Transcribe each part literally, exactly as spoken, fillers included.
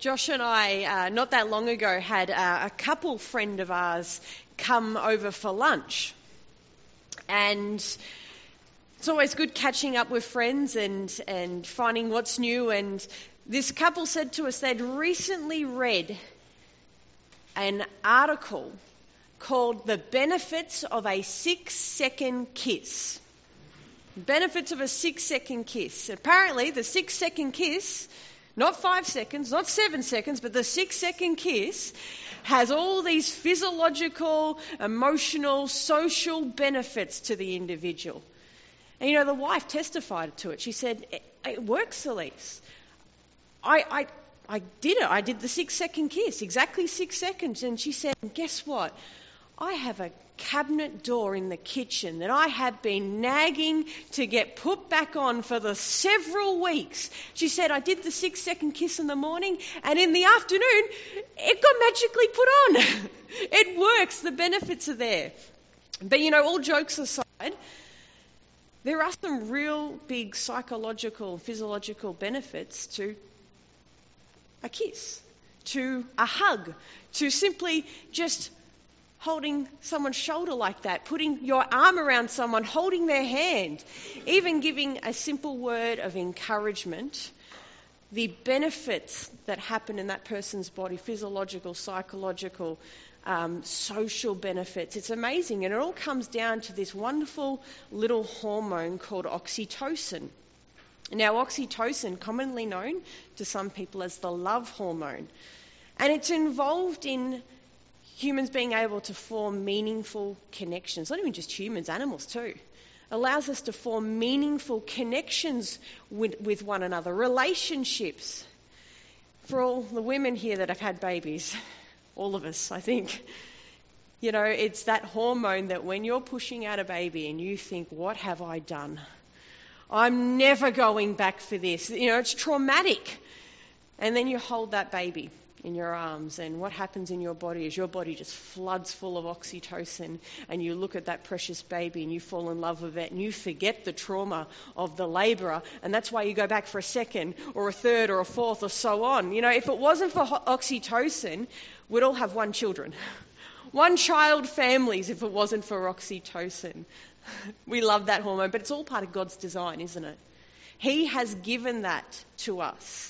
Josh and I, uh, not that long ago, had uh, a couple friend of ours come over for lunch. And it's always good catching up with friends and, and finding what's new. And this couple said to us they'd recently read an article called The Benefits of a Six-Second Kiss. Benefits of a six-second kiss. Apparently, the six-second kiss, not five seconds, not seven seconds, but the six-second kiss has all these physiological, emotional, social benefits to the individual. And, you know, the wife testified to it. She said, it, it works, Elise. I, I, I did it. I did the six-second kiss, exactly six seconds. And she said, guess what? I have a cabinet door in the kitchen that I have been nagging to get put back on for the several weeks. She said, I did the six second kiss in the morning and in the afternoon it got magically put on. It works. The benefits are there. But you know, all jokes aside, there are some real big psychological, physiological benefits to a kiss, to a hug, to simply just holding someone's shoulder like that, putting your arm around someone, holding their hand, even giving a simple word of encouragement. The benefits that happen in that person's body, physiological, psychological, um, social benefits, it's amazing. And it all comes down to this wonderful little hormone called oxytocin. Now, oxytocin, commonly known to some people as the love hormone, and it's involved in humans being able to form meaningful connections. Not even just humans, animals too. Allows us to form meaningful connections with, with one another, relationships. For all the women here that have had babies, all of us, I think, you know, it's that hormone that when you're pushing out a baby and you think, what have I done? I'm never going back for this. You know, it's traumatic. And then you hold that baby in your arms, and what happens in your body is your body just floods full of oxytocin, and you look at that precious baby and you fall in love with it and you forget the trauma of the labourer, and that's why you go back for a second or a third or a fourth or so on. You know, if it wasn't for oxytocin, we'd all have one children. One child families if it wasn't for oxytocin. We love that hormone, but it's all part of God's design, isn't it? He has given that to us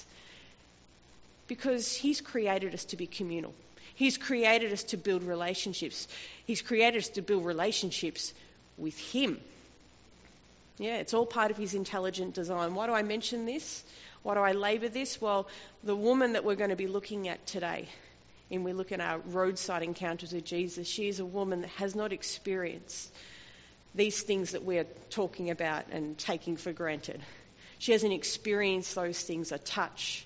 because He's created us to be communal. He's created us to build relationships. He's created us to build relationships with Him. Yeah, it's all part of His intelligent design. Why do I mention this? Why do I labour this? Well, the woman that we're going to be looking at today, and we look at our roadside encounters with Jesus, she is a woman that has not experienced these things that we're talking about and taking for granted. She hasn't experienced those things, a touch,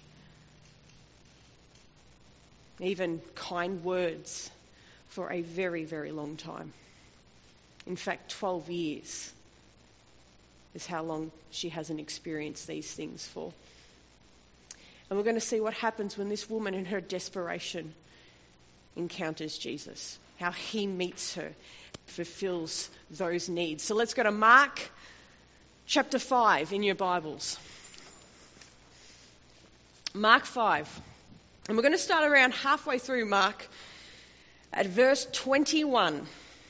even kind words, for a very, very long time. In fact, twelve years is how long she hasn't experienced these things for. And we're going to see what happens when this woman in her desperation encounters Jesus, how He meets her, fulfills those needs. So let's go to Mark chapter five in your Bibles. Mark five. And we're going to start around halfway through Mark at verse twenty-one.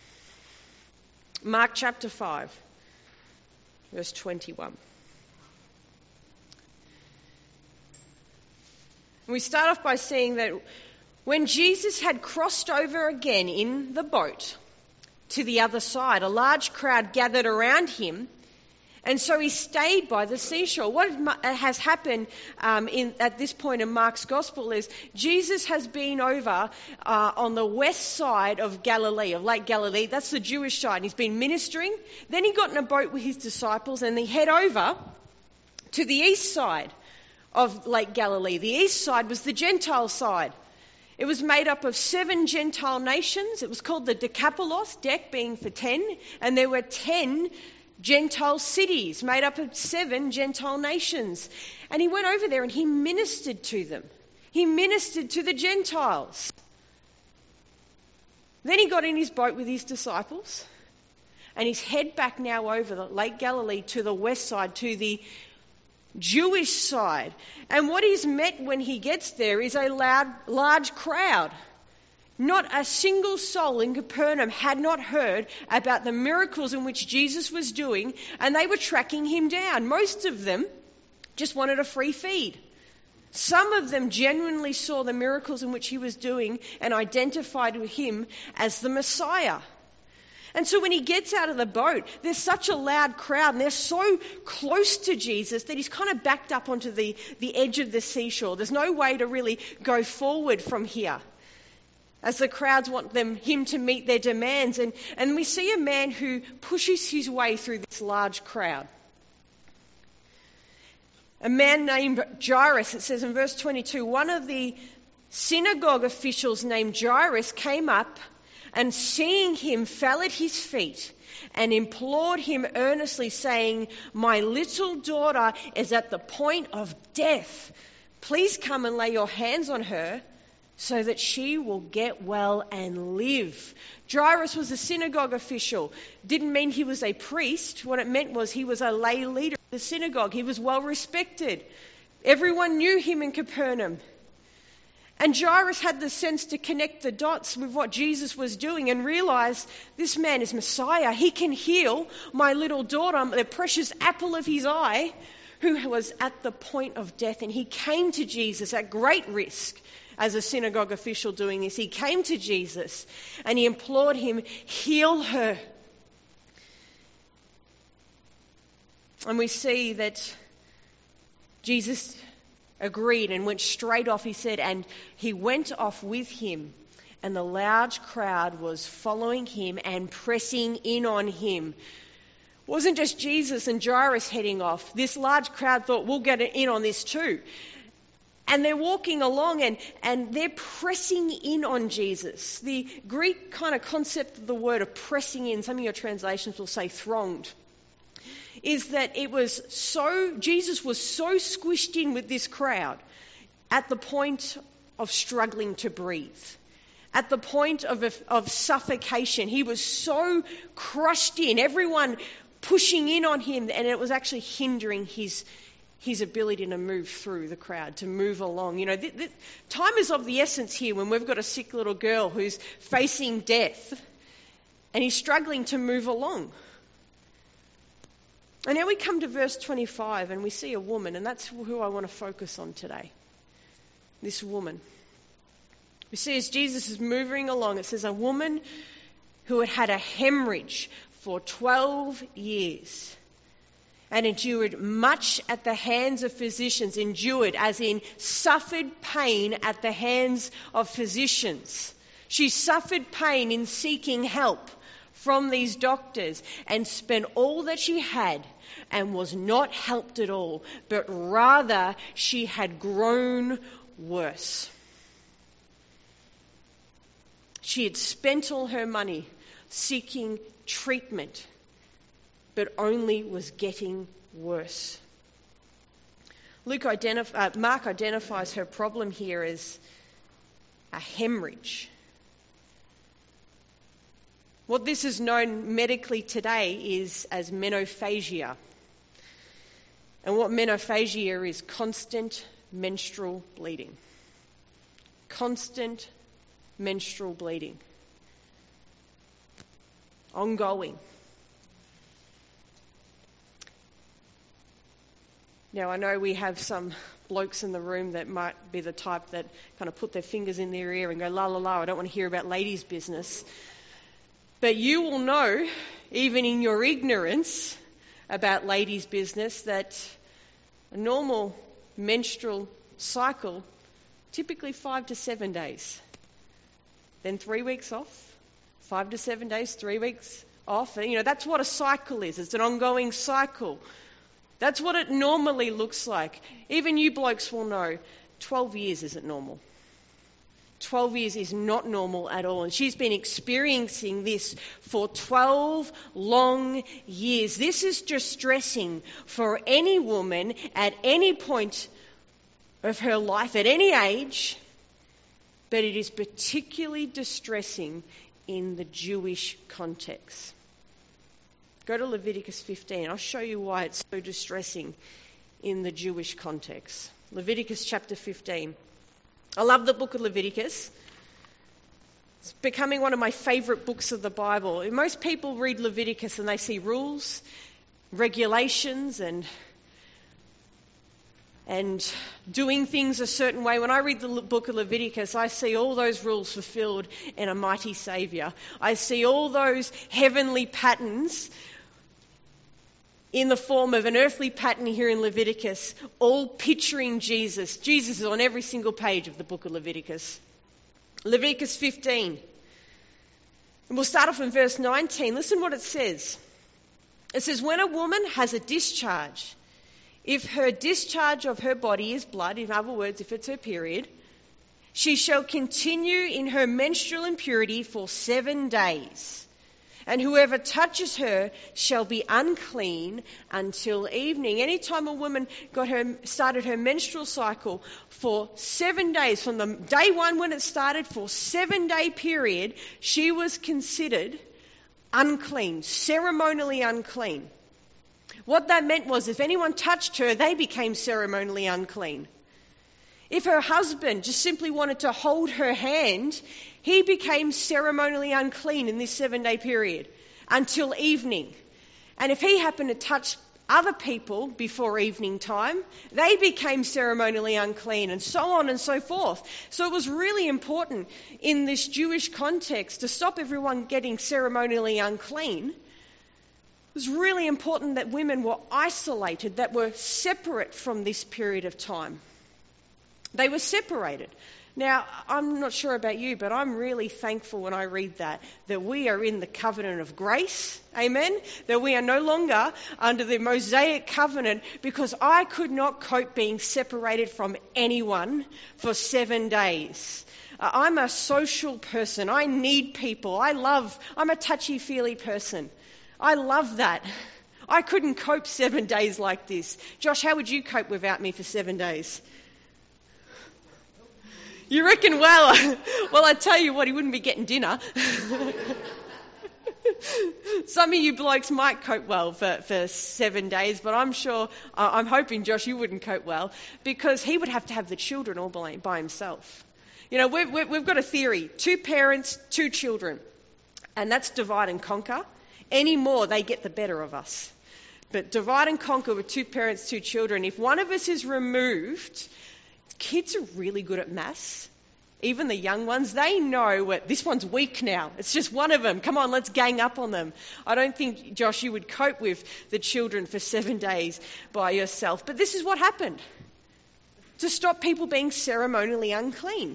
Mark chapter five, verse twenty-one. And we start off by saying that when Jesus had crossed over again in the boat to the other side, a large crowd gathered around Him, and so He stayed by the seashore. What has happened um, in, at this point in Mark's Gospel is Jesus has been over uh, on the west side of Galilee, of Lake Galilee. That's the Jewish side. He's been ministering. Then He got in a boat with His disciples and they head over to the east side of Lake Galilee. The east side was the Gentile side. It was made up of seven Gentile nations. It was called the Decapolis, Dec being for ten, and there were ten Gentile cities made up of seven Gentile nations. And He went over there and He ministered to them. He ministered to the Gentiles. Then He got in His boat with His disciples and He's head back now over the Lake Galilee to the west side, to the Jewish side. And what he's met when he gets there is a loud, large crowd. Not a single soul in Capernaum had not heard about the miracles in which Jesus was doing, and they were tracking him down. Most of them just wanted a free feed. Some of them genuinely saw the miracles in which he was doing and identified with him as the Messiah. And so when he gets out of the boat, there's such a loud crowd and they're so close to Jesus that he's kind of backed up onto the, the edge of the seashore. There's no way to really go forward from here, as the crowds want them, him to meet their demands. And, and we see a man who pushes his way through this large crowd. A man named Jairus, it says in verse twenty-two, one of the synagogue officials named Jairus came up and seeing him fell at his feet and implored him earnestly, saying, "My little daughter is at the point of death. Please come and lay your hands on her so that she will get well and live." Jairus was a synagogue official. Didn't mean he was a priest. What it meant was he was a lay leader of the synagogue. He was well respected. Everyone knew him in Capernaum. And Jairus had the sense to connect the dots with what Jesus was doing and realize this man is Messiah. He can heal my little daughter, the precious apple of his eye, who was at the point of death. And he came to Jesus at great risk. As a synagogue official doing this, he came to Jesus and he implored him, "Heal her." And we see that Jesus agreed and went straight off. He said, and he went off with him, and the large crowd was following him and pressing in on him. It wasn't just Jesus and Jairus heading off. This large crowd thought, we'll get in on this too. And they're walking along and, and they're pressing in on Jesus. The Greek kind of concept of the word of pressing in, some of your translations will say thronged, is that it was so, Jesus was so squished in with this crowd at the point of struggling to breathe, at the point of, of suffocation. He was so crushed in, everyone pushing in on him, and it was actually hindering his his ability to move through the crowd, to move along. You know, th- th- time is of the essence here when we've got a sick little girl who's facing death and he's struggling to move along. And now we come to verse twenty-five and we see a woman, and that's who I want to focus on today. This woman. We see as Jesus is moving along, it says a woman who had had a hemorrhage for twelve years. And endured much at the hands of physicians. Endured as in suffered pain at the hands of physicians. She suffered pain in seeking help from these doctors and spent all that she had and was not helped at all, but rather she had grown worse. She had spent all her money seeking treatment, but only was getting worse. Luke identif- uh, Mark identifies her problem here as a hemorrhage. What this is known medically today is as menophagia. And what menophagia is, constant menstrual bleeding. Constant menstrual bleeding. Ongoing. Now, I know we have some blokes in the room that might be the type that kind of put their fingers in their ear and go, la, la, la, I don't want to hear about ladies' business. But you will know, even in your ignorance about ladies' business, that a normal menstrual cycle, typically five to seven days. Then three weeks off, five to seven days, three weeks off. And, you know, that's what a cycle is. It's an ongoing cycle. That's what it normally looks like. Even you blokes will know, twelve years isn't normal. twelve years is not normal at all. And she's been experiencing this for twelve long years. This is distressing for any woman at any point of her life, at any age. But it is particularly distressing in the Jewish context. Go to Leviticus fifteen. I'll show you why it's so distressing in the Jewish context. Leviticus chapter fifteen. I love the book of Leviticus. It's becoming one of my favourite books of the Bible. Most people read Leviticus and they see rules, regulations, and and doing things a certain way. When I read the book of Leviticus, I see all those rules fulfilled in a mighty Saviour. I see all those heavenly patterns in the form of an earthly pattern here in Leviticus, all picturing Jesus. Jesus is on every single page of the book of Leviticus. Leviticus fifteen. And we'll start off in verse nineteen. Listen what it says. It says, when a woman has a discharge, if her discharge of her body is blood, in other words, if it's her period, she shall continue in her menstrual impurity for seven days. And whoever touches her shall be unclean until evening. Anytime a woman got her started her menstrual cycle for seven days, from the day one when it started, for seven day period, she was considered unclean, ceremonially unclean. What that meant was if anyone touched her, they became ceremonially unclean. If her husband just simply wanted to hold her hand, he became ceremonially unclean in this seven-day period until evening. And if he happened to touch other people before evening time, they became ceremonially unclean, and so on and so forth. So it was really important in this Jewish context to stop everyone getting ceremonially unclean. It was really important that women were isolated, that were separate from this period of time. They were separated. Now, I'm not sure about you, but I'm really thankful when I read that, that we are in the covenant of grace, amen? That we are no longer under the Mosaic covenant, because I could not cope being separated from anyone for seven days. Uh, I'm a social person. I need people. I love, I'm a touchy-feely person. I love that. I couldn't cope seven days like this. Josh, how would you cope without me for seven days? You reckon, well, well, I tell you what, he wouldn't be getting dinner. Some of you blokes might cope well for, for seven days, but I'm sure, uh, I'm hoping, Josh, you wouldn't cope well, because he would have to have the children all by, by himself. You know, we've, we've, we've got a theory, two parents, two children, and that's divide and conquer. Any more, they get the better of us. But divide and conquer with two parents, two children. If one of us is removed, kids are really good at maths. Even the young ones, they know what this one's weak now. It's just one of them. Come on, let's gang up on them. I don't think, Josh, you would cope with the children for seven days by yourself. But this is what happened to stop people being ceremonially unclean.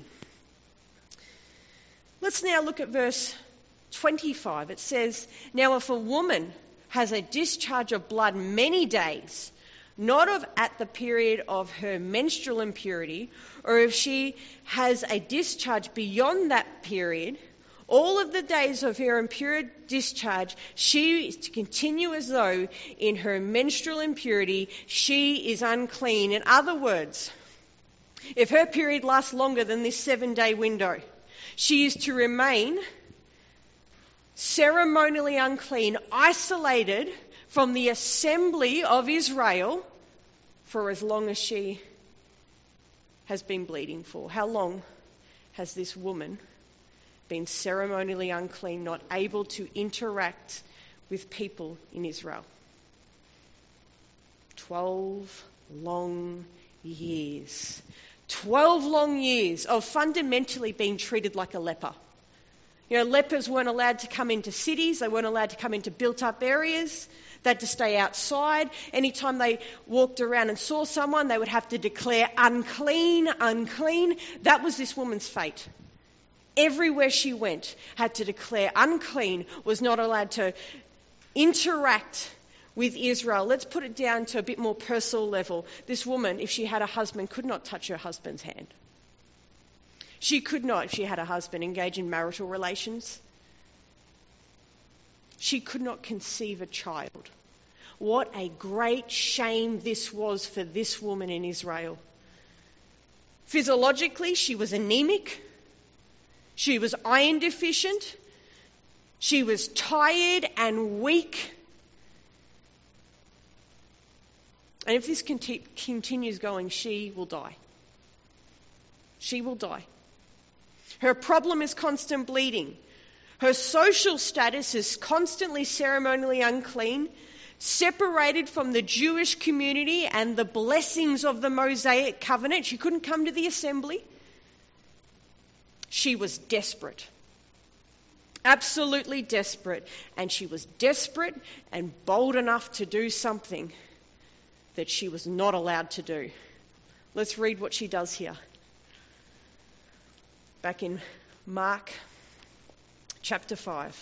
Let's now look at verse twenty-five. It says, now if a woman has a discharge of blood many days, not of at the period of her menstrual impurity, or if she has a discharge beyond that period, all of the days of her impure discharge, she is to continue as though in her menstrual impurity she is unclean. In other words, if her period lasts longer than this seven-day window, she is to remain ceremonially unclean, isolated from the assembly of Israel for as long as she has been bleeding for. How long has this woman been ceremonially unclean, not able to interact with people in Israel? Twelve long years. Twelve long years of fundamentally being treated like a leper. You know, lepers weren't allowed to come into cities. They weren't allowed to come into built-up areas. They had to stay outside. Anytime they walked around and saw someone, they would have to declare unclean, unclean. That was this woman's fate. Everywhere she went, had to declare unclean, was not allowed to interact with Israel. Let's put it down to a bit more personal level. This woman, if she had a husband, could not touch her husband's hand. She could not, if she had a husband, engage in marital relations. She could not conceive a child. What a great shame this was for this woman in Israel. Physiologically, she was anemic. She was iron deficient. She was tired and weak. And if this conti- continues going, she will die. She will die. Her problem is constant bleeding. Her social status is constantly ceremonially unclean, separated from the Jewish community and the blessings of the Mosaic covenant. She couldn't come to the assembly. She was desperate. Absolutely desperate. And she was desperate and bold enough to do something that she was not allowed to do. Let's read what she does here. Back in Mark chapter five.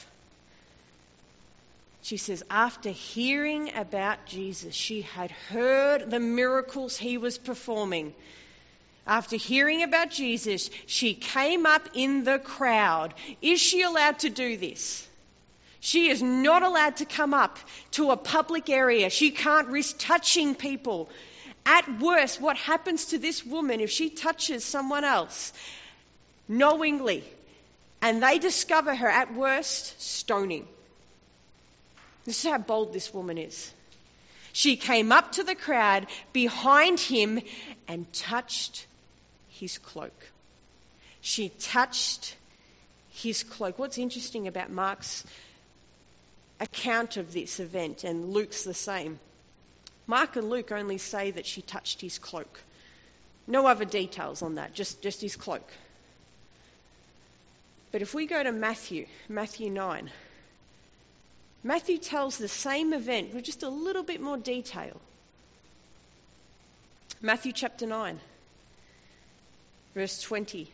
She says, after hearing about Jesus, she had heard the miracles he was performing. After hearing about Jesus, she came up in the crowd. Is she allowed to do this? She is not allowed to come up to a public area. She can't risk touching people. At worst, what happens to this woman if she touches someone else knowingly and they discover her, at worst, stoning? This is how bold this woman is. She came up to the crowd behind him and touched his cloak. She touched his cloak. What's interesting about Mark's account of this event, and Luke's the same, Mark and Luke only say that she touched his cloak. No other details on that, just, just his cloak. But if we go to Matthew, Matthew nine, Matthew tells the same event with just a little bit more detail. Matthew chapter nine, verse twenty.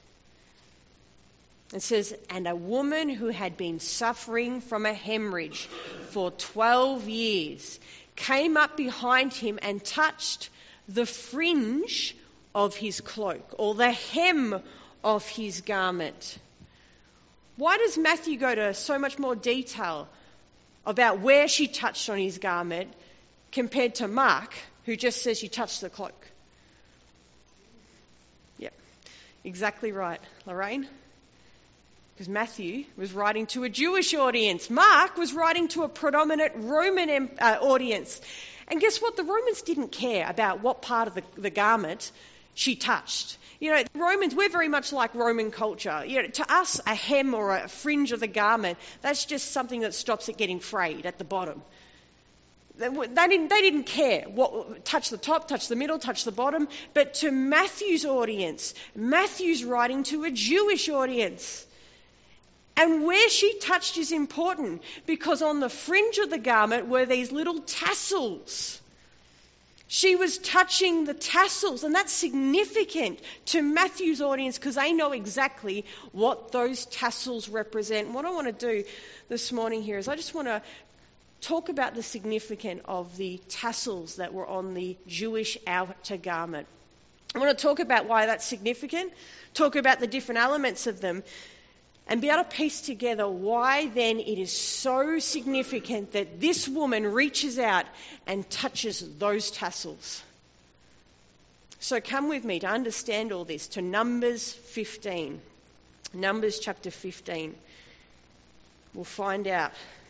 It says, and a woman who had been suffering from a hemorrhage for twelve years came up behind him and touched the fringe of his cloak, or the hem of his garment. Why does Matthew go to so much more detail about where she touched on his garment compared to Mark, who just says she touched the cloak? Yep, exactly right, Lorraine. Because Matthew was writing to a Jewish audience. Mark was writing to a predominant Roman uh, audience. And guess what? The Romans didn't care about what part of the, the garment she touched. You know, the Romans, we're very much like Roman culture. You know, to us, a hem or a fringe of the garment, that's just something that stops it getting frayed at the bottom. They, they didn't, they didn't care what, touch the top, touch the middle, touch the bottom. But to Matthew's audience, Matthew's writing to a Jewish audience. And where she touched is important, because on the fringe of the garment were these little tassels. She was touching the tassels, and that's significant to Matthew's audience because they know exactly what those tassels represent. And what I want to do this morning here is I just want to talk about the significance of the tassels that were on the Jewish outer garment. I want to talk about why that's significant, talk about the different elements of them, and be able to piece together why then it is so significant that this woman reaches out and touches those tassels. So come with me to understand all this to Numbers fifteen. Numbers chapter fifteen. We'll find out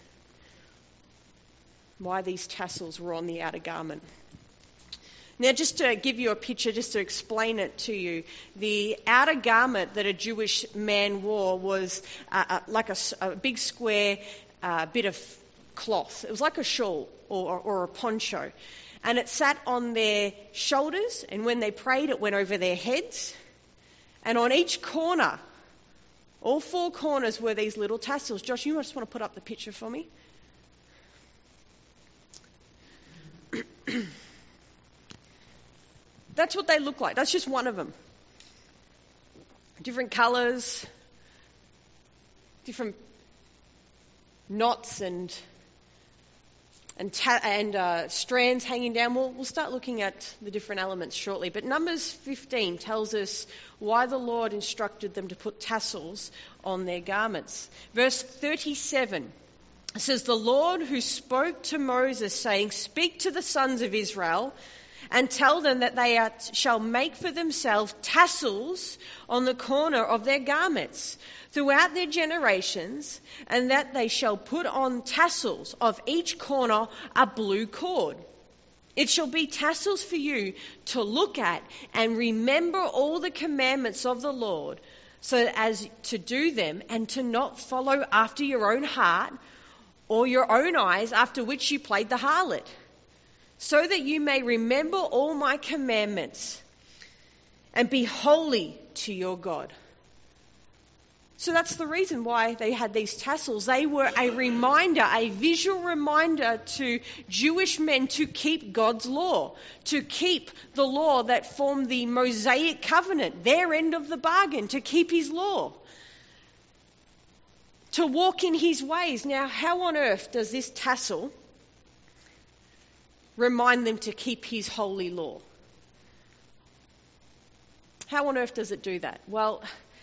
why these tassels were on the outer garment. Now, just to give you a picture, just to explain it to you, the outer garment that a Jewish man wore was uh, uh, like a, a big square uh, bit of cloth. It was like a shawl or, or a poncho. And it sat on their shoulders, and when they prayed, it went over their heads. And on each corner, all four corners, were these little tassels. Josh, you just want to put up the picture for me? That's what they look like. That's just one of them. Different colours, different knots and and, ta- and uh, strands hanging down. We'll, we'll start looking at the different elements shortly. But Numbers fifteen tells us why the Lord instructed them to put tassels on their garments. Verse thirty-seven says, the Lord who spoke to Moses, saying, speak to the sons of Israel and tell them that they are, shall make for themselves tassels on the corner of their garments throughout their generations, and that they shall put on tassels of each corner a blue cord. It shall be tassels for you to look at and remember all the commandments of the Lord, so as to do them and to not follow after your own heart or your own eyes, after which you played the harlot, so that you may remember all my commandments and be holy to your God. So that's the reason why they had these tassels. They were a reminder, a visual reminder to Jewish men to keep God's law, to keep the law that formed the Mosaic covenant, their end of the bargain, to keep his law, to walk in his ways. Now, how on earth does this tassel remind them to keep his holy law? How on earth does it do that? Well,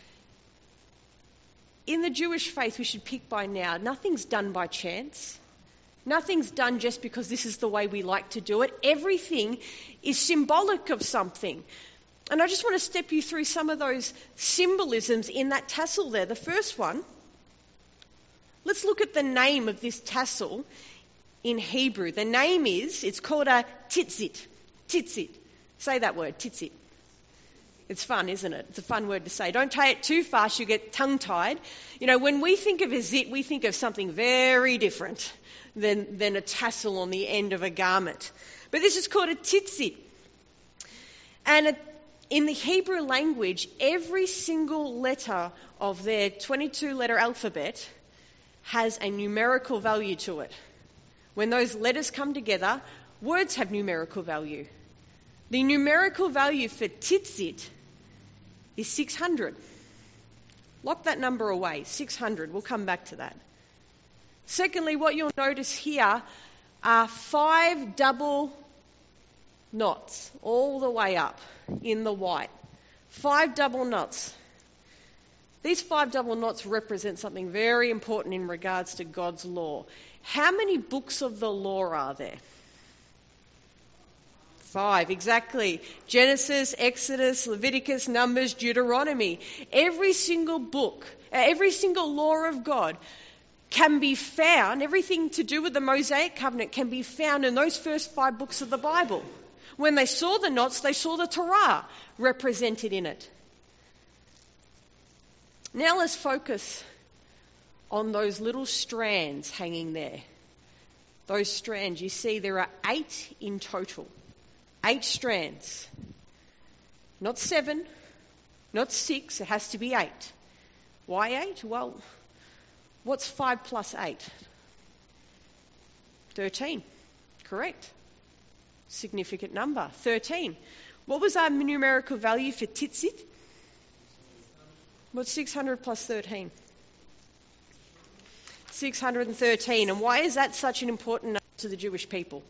in the Jewish faith, we should pick by now, nothing's done by chance. Nothing's done just because this is the way we like to do it. Everything is symbolic of something. And I just want to step you through some of those symbolisms in that tassel there. The first one, let's look at the name of this tassel in Hebrew. The name is, it's called a tzitzit. Tzitzit. Say that word, tzitzit. It's fun, isn't it? It's a fun word to say. Don't say it too fast, you get tongue-tied. You know, when we think of a zit, we think of something very different than, than a tassel on the end of a garment. But this is called a tzitzit. And a, in the Hebrew language, every single letter of their twenty-two letter alphabet has a numerical value to it. When those letters come together, words have numerical value. The numerical value for tzitzit is six hundred. Lock that number away, six hundred. We'll come back to that. Secondly, what you'll notice here are five double knots all the way up in the white. Five double knots. These five double knots represent something very important in regards to God's law. How many books of the law are there? Five, exactly. Genesis, Exodus, Leviticus, Numbers, Deuteronomy. Every single book, every single law of God can be found, everything to do with the Mosaic covenant can be found in those first five books of the Bible. When they saw the knots, they saw the Torah represented in it. Now let's focus on those little strands hanging there. Those strands, you see there are eight in total. Eight strands. Not seven, not six, it has to be eight. Why eight? Well, what's five plus eight? Thirteen. Correct. Significant number. Thirteen. What was our numerical value for tzitzit? What's six hundred plus thirteen? six hundred thirteen. And why is that such an important number to the Jewish people?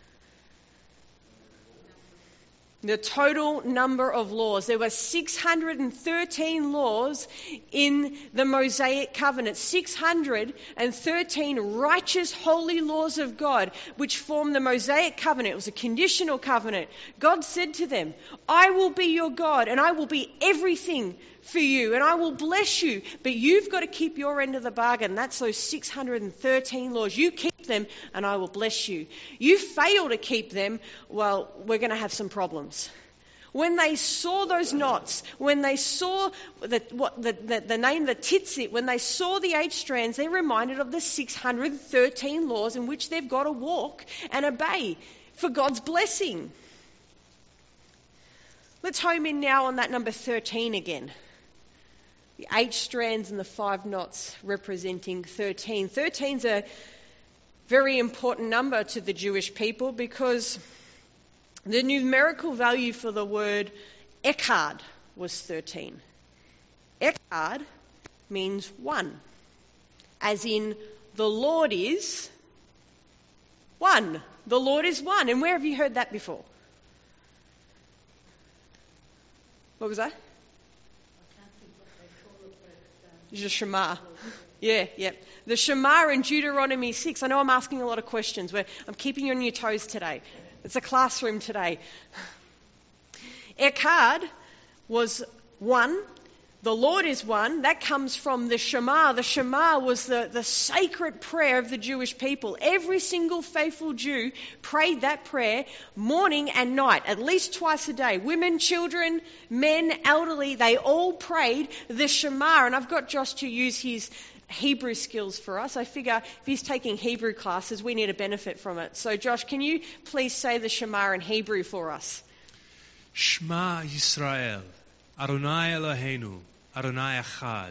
The total number of laws. There were six hundred thirteen laws in the Mosaic covenant. six hundred thirteen righteous, holy laws of God, which formed the Mosaic covenant. It was a conditional covenant. God said to them, I will be your God and I will be everything for you and I will bless you. But you've got to keep your end of the bargain. That's those six hundred thirteen laws. You keep them and I will bless you. You fail to keep them, well, we're going to have some problems. When they saw those knots, when they saw the, what, the, the, the name, the tzitzit, when they saw the eight strands, they're reminded of the six hundred thirteen laws in which they've got to walk and obey for God's blessing. Let's home in now on that number thirteen again. The eight strands and the five knots representing thirteen. thirteen is a very important number to the Jewish people because the numerical value for the word echad was thirteen. Echad means one, as in the Lord is one. The Lord is one. And where have you heard that before? What was that? The Shema. Yeah, yeah. The Shema in Deuteronomy six. I know I'm asking a lot of questions. Where I'm keeping you on your toes today. It's a classroom today. Echad was one. The Lord is one. That comes from the Shema. The Shema was the, the sacred prayer of the Jewish people. Every single faithful Jew prayed that prayer morning and night, at least twice a day. Women, children, men, elderly, they all prayed the Shema. And I've got Josh to use his Hebrew skills for us. I figure if he's taking Hebrew classes, we need to benefit from it. So Josh, can you please say the Shema in Hebrew for us? Shema Yisrael, Adonai Eloheinu, Adonai Echad.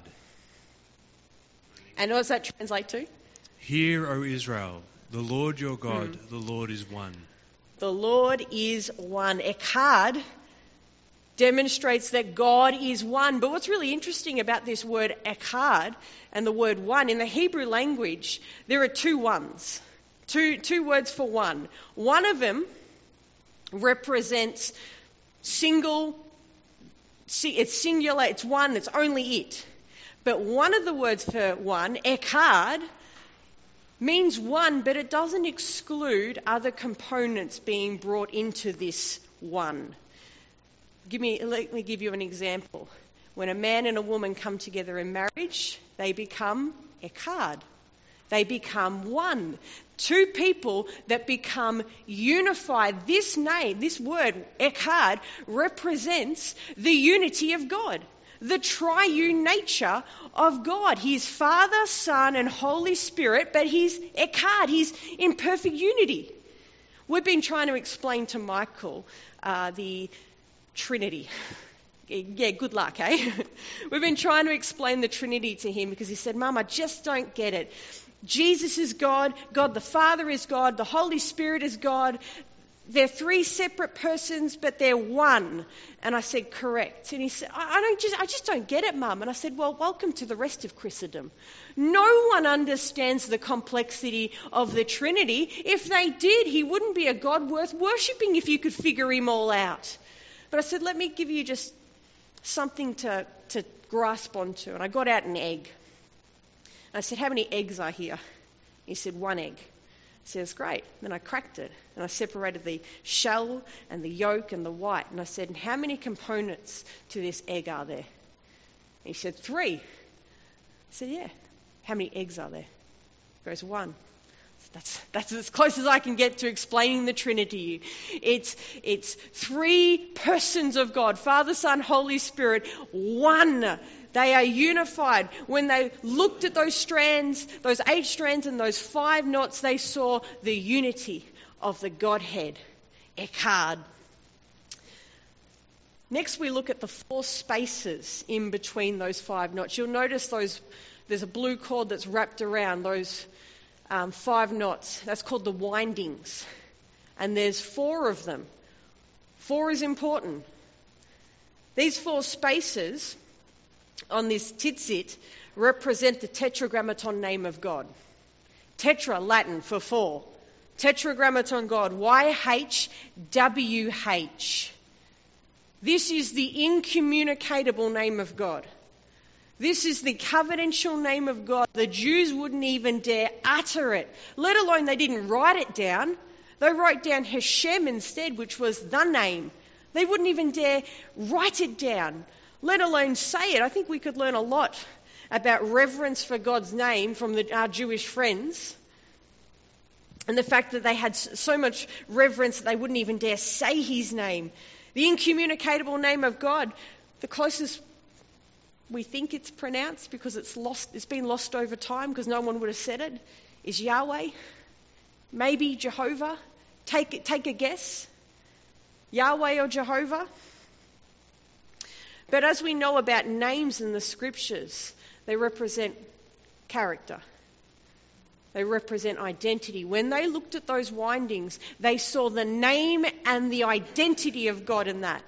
And what does that translate to? Hear, O Israel, the Lord your God, mm. the Lord is one. The Lord is one. Echad demonstrates that God is one. But what's really interesting about this word echad and the word one, in the Hebrew language, there are two ones. Two, two words for one. One of them represents single, it's singular, it's one, it's only it. But one of the words for one, echad, means one, but it doesn't exclude other components being brought into this one. Give me, let me give you an example. When a man and a woman come together in marriage, they become echad. They become one. Two people that become unified. This name, this word, echad, represents the unity of God, the triune nature of God. He's Father, Son, and Holy Spirit, but he's echad. He's in perfect unity. We've been trying to explain to Michael uh, the Trinity. Yeah, good luck, eh? We've been trying to explain the Trinity to him because he said, Mum, I just don't get it. Jesus is God, God the Father is God, the Holy Spirit is God. They're three separate persons, but they're one. And I said, correct. And he said, I, I don't just, I just don't get it, Mum. And I said, well, welcome to the rest of Christendom. No one understands the complexity of the Trinity. If they did, he wouldn't be a God worth worshipping if you could figure him all out. But I said, let me give you just something to, to grasp onto. And I got out an egg. I said, how many eggs are here? He said, one egg. I said, that's great. Then I cracked it and I separated the shell and the yolk and the white. And I said, and how many components to this egg are there? And he said, three. I said, yeah. How many eggs are there? He goes, one. That's, that's as close as I can get to explaining the Trinity. It's, it's three persons of God, Father, Son, Holy Spirit, one. They are unified. When they looked at those strands, those eight strands and those five knots, they saw the unity of the Godhead, echad. Next, we look at the four spaces in between those five knots. You'll notice those. There's a blue cord that's wrapped around those um, five knots. That's called the windings. And there's four of them. Four is important. These four spaces on this tzitzit represent the tetragrammaton name of God. Tetra, Latin for four. Tetragrammaton God, Y H W H. This is the incommunicable name of God. This is the covenantal name of God. The Jews wouldn't even dare utter it, let alone they didn't write it down. They wrote down Hashem instead, which was the name. They wouldn't even dare write it down, let alone say it. I think we could learn a lot about reverence for God's name from the, our Jewish friends. And the fact that they had so much reverence that they wouldn't even dare say his name. The incommunicable name of God, the closest we think it's pronounced because it's lost, it's been lost over time because no one would have said it, is Yahweh. Maybe Jehovah. Take, take a guess. Yahweh or Jehovah. But as we know about names in the scriptures, they represent character. They represent identity. When they looked at those windings, they saw the name and the identity of God in that.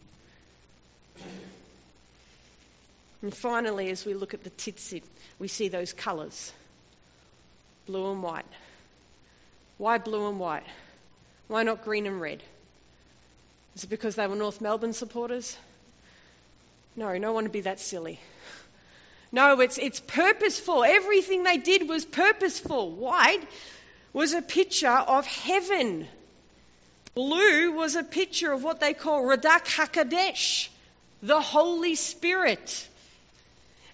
And finally, as we look at the tzitzit, we see those colours, blue and white. Why blue and white? Why not green and red? Is it because they were North Melbourne supporters? No, no one would be that silly. No, it's it's purposeful. Everything they did was purposeful. White was a picture of heaven. Blue was a picture of what they call Radak HaKadosh, the Holy Spirit.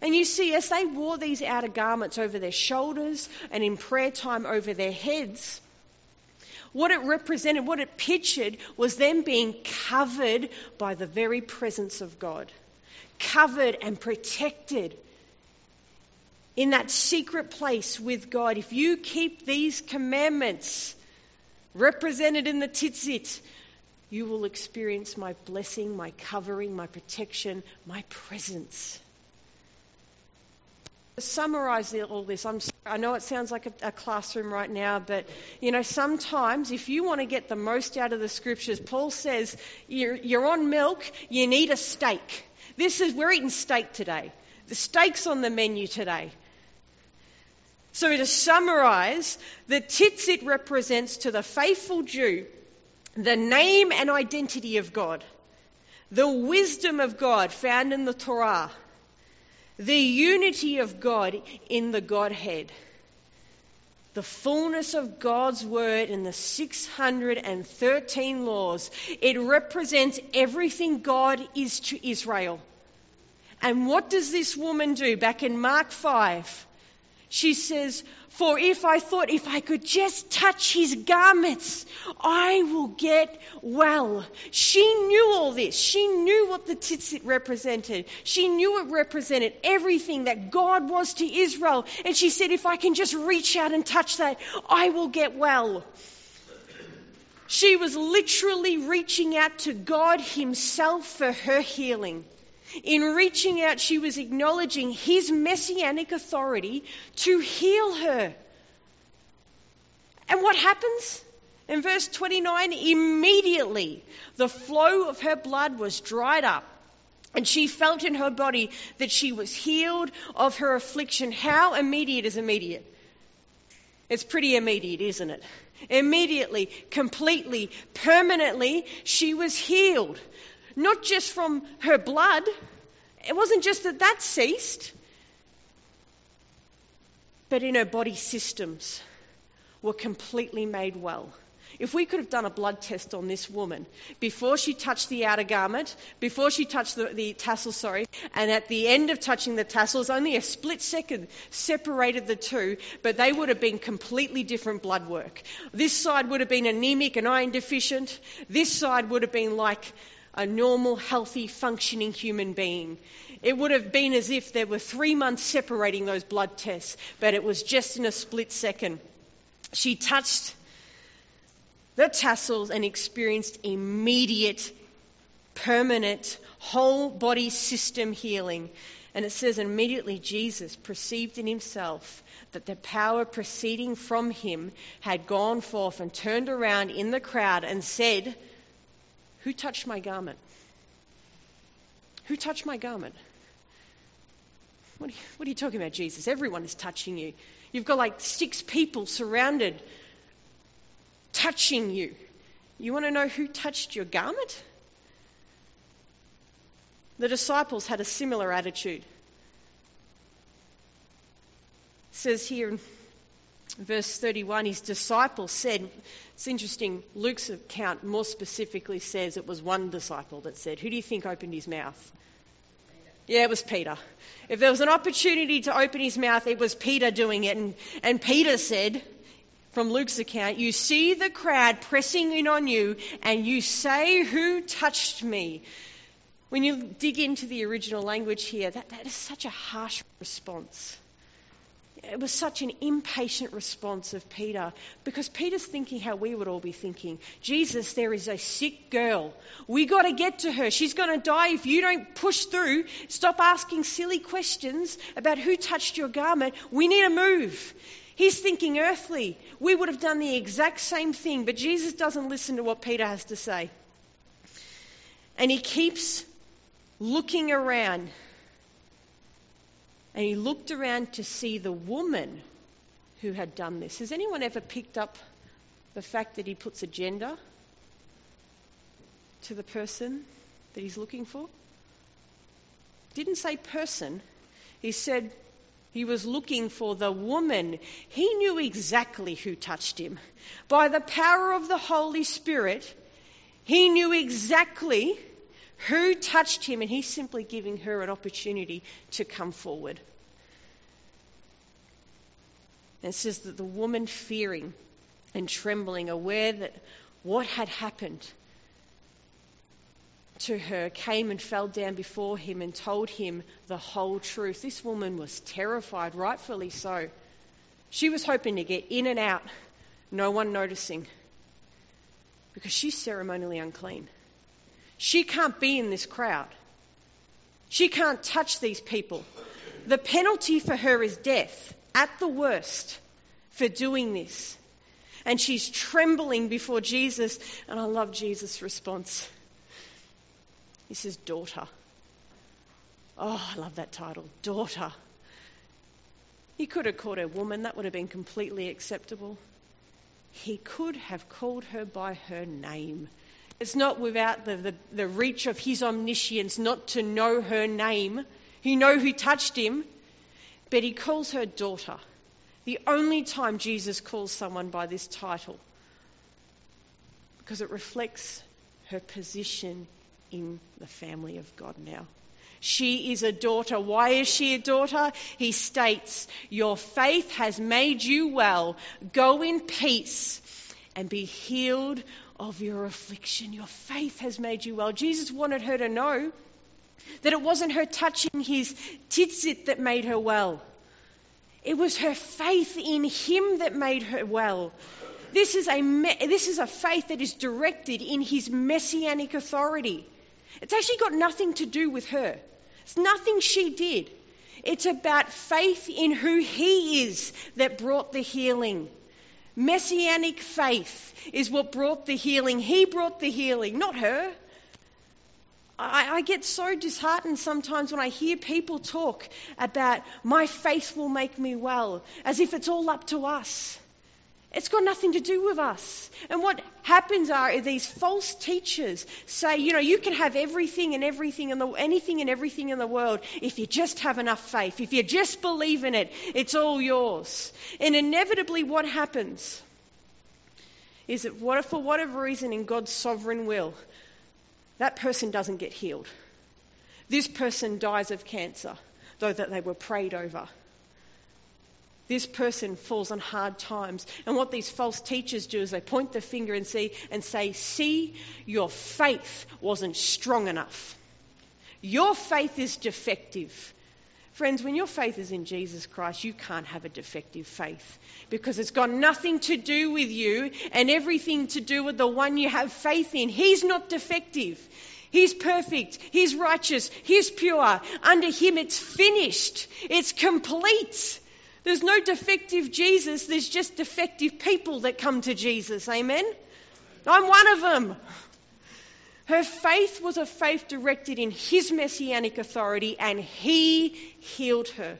And you see, as they wore these outer garments over their shoulders and in prayer time over their heads, what it represented, what it pictured, was them being covered by the very presence of God. Covered and protected in that secret place with God. If you keep these commandments represented in the tzitzit, you will experience my blessing, my covering, my protection, my presence. To summarize all this, I'm sorry, I know it sounds like a, a classroom right now, but you know, sometimes if you want to get the most out of the scriptures, Paul says you're, you're on milk, you need a steak. This is, we're eating steak today. The steak's on the menu today. So to summarize, the tzitzit represents to the faithful Jew the name and identity of God, the wisdom of God found in the Torah, the unity of God in the Godhead, the fullness of God's word in the six hundred thirteen laws. It represents everything God is to Israel. And what does this woman do? Back in Mark five, she says, for if I thought if I could just touch his garments, I will get well. She knew all this. She knew what the tzitzit represented. She knew it represented everything that God was to Israel. And she said, if I can just reach out and touch that, I will get well. She was literally reaching out to God himself for her healing. In reaching out, she was acknowledging his messianic authority to heal her. And what happens? In verse twenty-nine, immediately the flow of her blood was dried up, and she felt in her body that she was healed of her affliction. How immediate is immediate? It's pretty immediate, isn't it? Immediately, completely, permanently, she was healed. Not just from her blood. It wasn't just that that ceased. But in her body systems were completely made well. If we could have done a blood test on this woman before she touched the outer garment, before she touched the, the tassel, sorry, and at the end of touching the tassels, only a split second separated the two, but they would have been completely different blood work. This side would have been anemic and iron deficient. This side would have been like a normal, healthy, functioning human being. It would have been as if there were three months separating those blood tests, but it was just in a split second. She touched the tassels and experienced immediate, permanent, whole body system healing. And it says immediately Jesus perceived in himself that the power proceeding from him had gone forth, and turned around in the crowd and said, who touched my garment? Who touched my garment? What are, you, what are you talking about, Jesus? Everyone is touching you. You've got like six people surrounded, touching you. You want to know who touched your garment? The disciples had a similar attitude. It says here in verse thirty-one, his disciples said, it's interesting, Luke's account more specifically says it was one disciple that said, who do you think opened his mouth? Peter. Yeah, it was Peter. If there was an opportunity to open his mouth, it was Peter doing it. And, and Peter said, from Luke's account, you see the crowd pressing in on you, and you say, who touched me? When you dig into the original language here, that, that is such a harsh response. It was such an impatient response of Peter, because Peter's thinking how we would all be thinking. Jesus, there is a sick girl. We got to get to her. She's going to die if you don't push through. Stop asking silly questions about who touched your garment. We need to move. He's thinking earthly. We would have done the exact same thing, but Jesus doesn't listen to what Peter has to say. And he keeps looking around. And he looked around to see the woman who had done this. Has anyone ever picked up the fact that he puts a gender to the person that he's looking for? Didn't say person. He said he was looking for the woman. He knew exactly who touched him. By the power of the Holy Spirit, he knew exactly Who touched him? And he's simply giving her an opportunity to come forward. And it says that the woman, fearing and trembling, aware that what had happened to her, came and fell down before him and told him the whole truth. This woman was terrified, rightfully so. She was hoping to get in and out, no one noticing, because she's ceremonially unclean. She can't be in this crowd. She can't touch these people. The penalty for her is death, at the worst, for doing this. And she's trembling before Jesus. And I love Jesus' response. He says, daughter. Oh, I love that title, daughter. He could have called her woman. That would have been completely acceptable. He could have called her by her name. It's not without the, the, the reach of his omniscience not to know her name. He knows who touched him, but he calls her daughter. The only time Jesus calls someone by this title, because it reflects her position in the family of God now. She is a daughter. Why is she a daughter? He states, your faith has made you well. Go in peace and be healed of your affliction. Your faith has made you well. Jesus wanted her to know that it wasn't her touching his tzitzit that made her well. It was her faith in him that made her well. This is a me- this is a faith that is directed in his messianic authority. It's actually got nothing to do with her. It's nothing she did. It's about faith in who he is that brought the healing. Messianic faith is what brought the healing. He brought the healing, not her. I, I get so disheartened sometimes when I hear people talk about my faith will make me well, as if it's all up to us. It's got nothing to do with us. And what happens are these false teachers say, you know, you can have everything and everything in the anything and everything in the world if you just have enough faith. If you just believe in it, it's all yours. And inevitably what happens is that what, for whatever reason in God's sovereign will, that person doesn't get healed. This person dies of cancer, though that they were prayed over. This person falls on hard times. And what these false teachers do is they point the finger and see and say, see, your faith wasn't strong enough. Your faith is defective. Friends, when your faith is in Jesus Christ, you can't have a defective faith, because it's got nothing to do with you and everything to do with the one you have faith in. He's not defective. He's perfect. He's righteous. He's pure. Under him it's finished. It's complete. There's no defective Jesus. There's just defective people that come to Jesus. Amen? I'm one of them. Her faith was a faith directed in his messianic authority, and he healed her.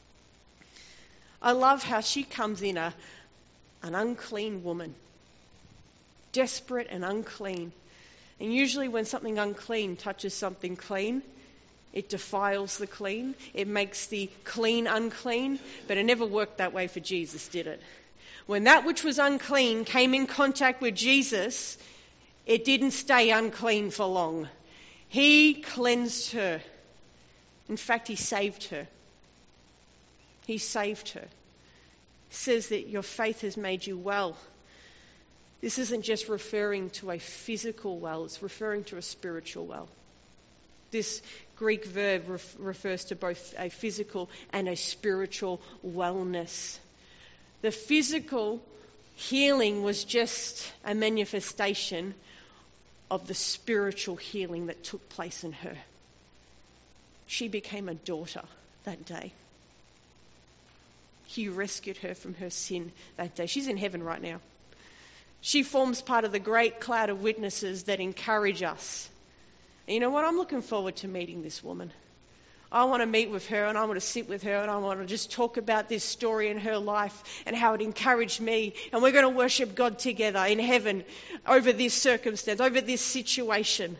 I love how she comes in a, an unclean woman. Desperate and unclean. And usually when something unclean touches something clean, it defiles the clean. It makes the clean unclean. But it never worked that way for Jesus, did it? When that which was unclean came in contact with Jesus, it didn't stay unclean for long. He cleansed her. In fact, he saved her. He saved her. He says that your faith has made you well. This isn't just referring to a physical well, it's referring to a spiritual well. This Greek verb ref- refers to both a physical and a spiritual wellness. The physical healing was just a manifestation of the spiritual healing that took place in her. She became a daughter that day. He rescued her from her sin that day. She's in heaven right now. She forms part of the great cloud of witnesses that encourage us. And you know what? I'm looking forward to meeting this woman. I want to meet with her, and I want to sit with her, and I want to just talk about this story in her life and how it encouraged me. And we're going to worship God together in heaven over this circumstance, over this situation.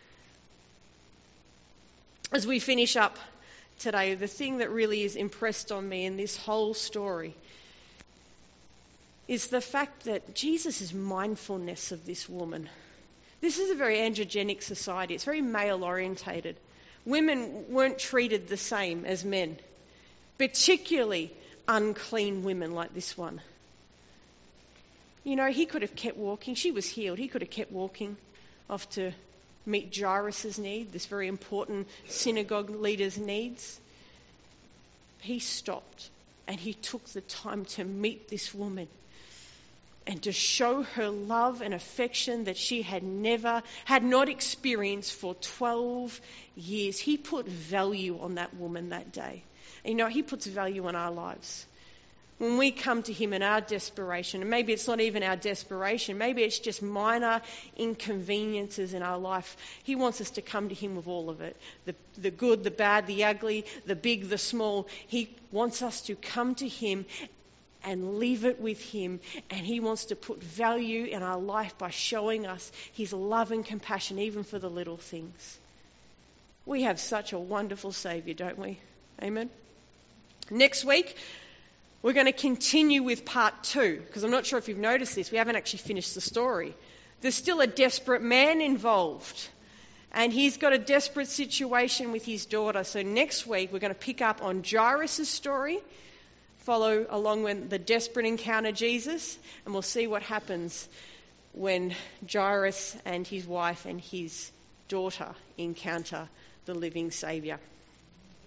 As we finish up today, the thing that really is impressed on me in this whole story is the fact that Jesus' mindfulness of this woman. This is a very androgenic society. It's very male-orientated. Women weren't treated the same as men, particularly unclean women like this one. You know, he could have kept walking. She was healed. He could have kept walking off to meet Jairus' need, this very important synagogue leader's needs. He stopped and he took the time to meet this woman and to show her love and affection that she had never, had not experienced for twelve years. He put value on that woman that day. And you know, he puts value on our lives. When we come to him in our desperation, and maybe it's not even our desperation, maybe it's just minor inconveniences in our life, he wants us to come to him with all of it. The, the good, the bad, the ugly, the big, the small. He wants us to come to him and leave it with him, and he wants to put value in our life by showing us his love and compassion even for the little things. We have such a wonderful Saviour, don't we? Amen. Next week, we're going to continue with part two, because I'm not sure if you've noticed this, we haven't actually finished the story. There's still a desperate man involved, and he's got a desperate situation with his daughter. So next week we're going to pick up on Jairus' story, follow along with the desperate encounter Jesus, and we'll see what happens when Jairus and his wife and his daughter encounter the living Saviour.